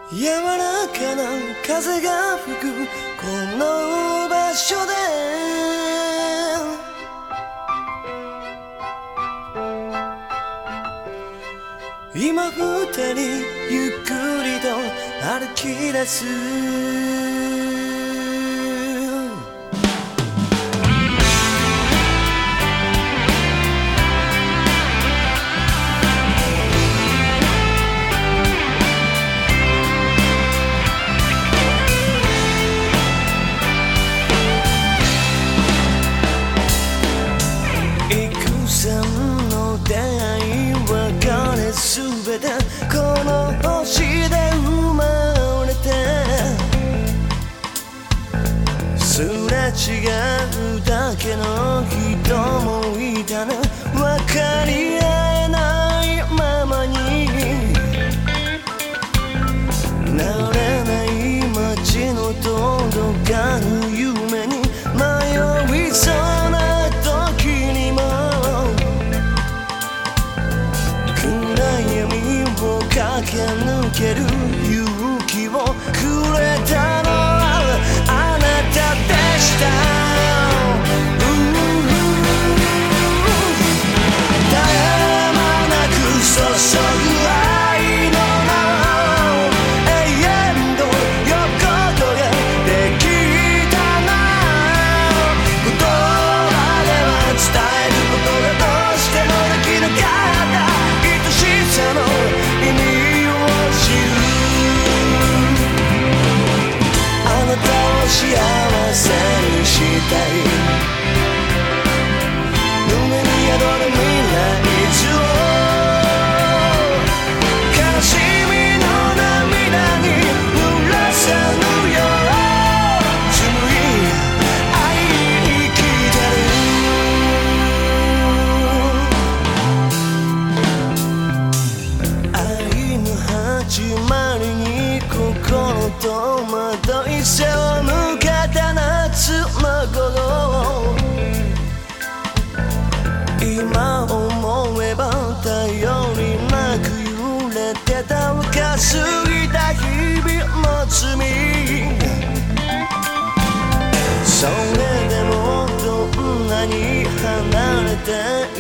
柔らかな風が吹くこの場所で今二人ゆっくりと歩き出す出会い別れすべてこの星で生まれてすれ違うだけの人もいたね分かり合えないままに慣れない街の届かぬ夢に迷いそうな時にも駆け抜ける勇気をくれたのはあなたでした絶え間なく注ぐ愛の名を永遠と横取りできたな言葉では伝えることがどうしてもできなかった愛しさの意味あなたを幸せにしたい胸に宿る未来図を悲しみの涙に濡らさぬよう紡い愛に生きてる愛の始まりに心と惑い背を向けた夏の午後今思えば頼りなく揺れてた浮かすぎた日々の罪それでもどんなに離れて